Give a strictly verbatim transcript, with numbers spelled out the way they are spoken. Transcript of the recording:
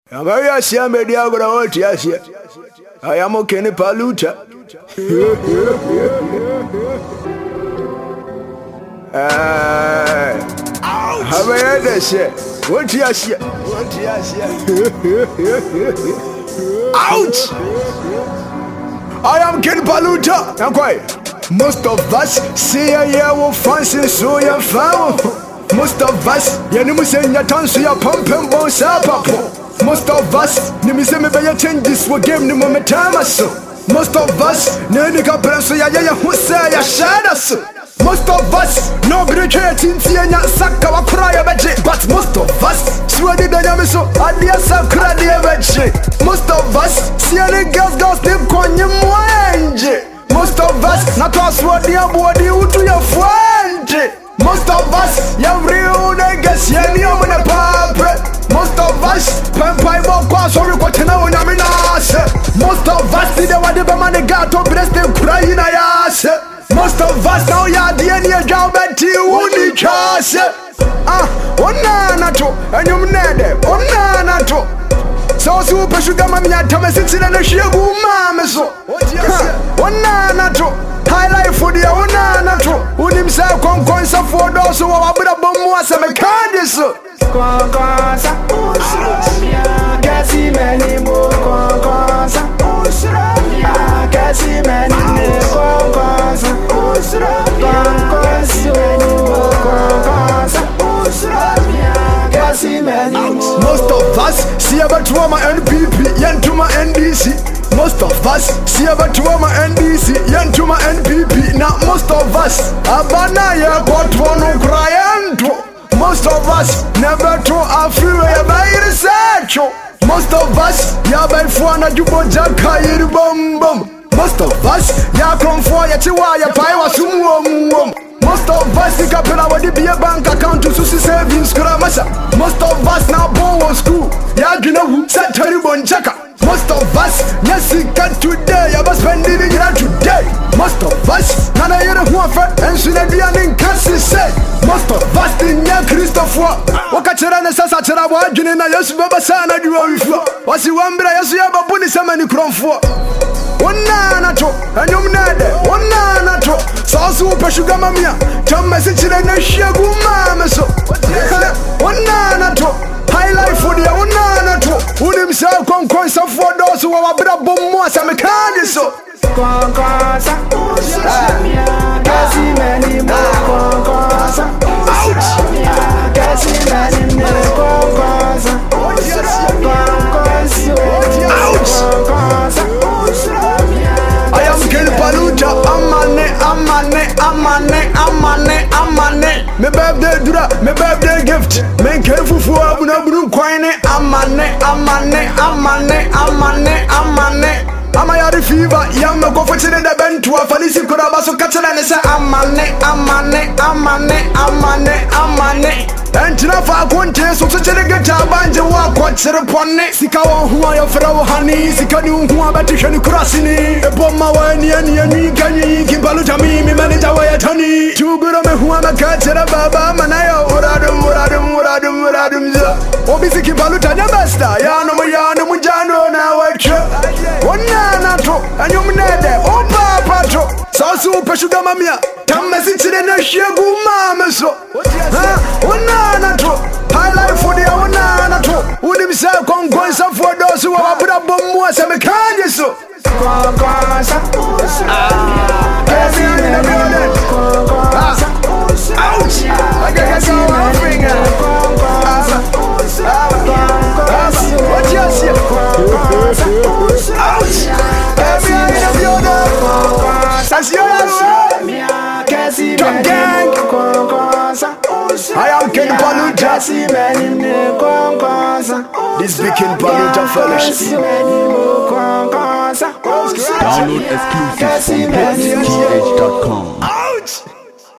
Amaya sia media gora oti asia. I am okay ni paluta. Eh. Amaya dese. Oti asia. Oti asia. Ouch. I am Ken Paluta. Nakwai. Most of us see a year will fancy so you found. Most of us, Yanumusenya Tansu ya pumping bones up. Most of us, Nimiseme Baya changes will give me momentamaso. Most of us, Nanika Presso Yaya Husaya Shadas. Most of us, no great in Tiana Sakawa Kraya Baji, but most of us, Swadi Dynamiso, Adia Sakra Diavaji. Most of us, Siani Gas Gas Dip Konya Mwanje. Most of us, not us what the body to your friend. Most of us, Yavrio Negas Yanio in a pub. Most of us, Pampai Bokwa, sorry, what you know, Naminas. Most of us, did the Wadiba Manigato, breast and crying. Most of us now, ya the any job at you, only chance. Ah, Onana to, and you nade, Onana to. So super sugar mammy, Thomas, it's in a shibu mamaso. Onana to. Highlight for the Onana to. Who himself concoins of four doors who are a bit of bombs and mechanics. Concosa, Usramia, Cassie many more Concosa, Usramia, Cassie many more Concosa, Usramia, Concosa, Usramia, Cassie many more. Most of us see about Roma N P P, Yantuma N D C. Most of us see about Roma N D C, Yantuma N P P. Now most of us Abana ya Quatwano Cryant. Most of us never to a freeway by research. Most of us ya by Fuana Jubojaka Yiribom Bom. Most of us ya come for ya Chiwaya Paiwa Sumwom. Most of us the capella would be a bank account to Susi Savings Kuramasa. Most of us now born school. Ya you know who said Teribon Chaka. Most of us, yes, we can today. I was spending it today. Most of us, Nana Yerahuafa, and Sunadian in Cassis say. Most of us, in Yan Christopher, Wakachana Sasachara, Wajin, and Yosubaba Sana, you are was you one bra, as you have a Buddhism crom for. One nanato, and you nade, one nanato, Sasu Pashugamamia, Tom message in a shabu mamaso. One nanato. Highlight for the Onana who himself concoins of four doors who are a bit of bombs and mechanics. Concosa, Cassie many more Concosa, Cassie many more Concosa, I am Ken Paluta, Amane, Amane, Amane, Amane, Amane. Me birthday dura, me birthday gift. Me careful for Abuna Bru Quine, Amane, Amane, Amane, Amane, Amane. Amayari fever, young go for the bent to a Felici Kurabaso Catalan and say Amane, Amane, Amane, Amane, Amane. And Tinafa Quante, so such a guitar band, you walk what's a pony. Sikawa, who are your fellow honey, Sikanu, who are Batishan Crossini, a bomba, and Yanni, Kani, Kimpaluta, me, manager, way at honey. Two good on me who are a cat, and a baba, Manaya, Muradum, Muradum, Muradum, Muradum, Obisi Kimpaluta, Nabasta, Yano, Yano, Mujano, now I check. One nanato, and you nade, oh, Papato, Sasu Pashugamamia, come message in a shabu mamaso. One nanato, highlight for the Onanato, who himself concoins of four doors who are put up bombs and mechanics. Concosa, Cassie in the building. Ouch! I can't see my finger. What you see? Ouch! Cassie in the building. As you are, Cassie, Top Gang. I am Ken Paluta. This big Ken Paluta fellowship. Download exclusive from P S G H dot com.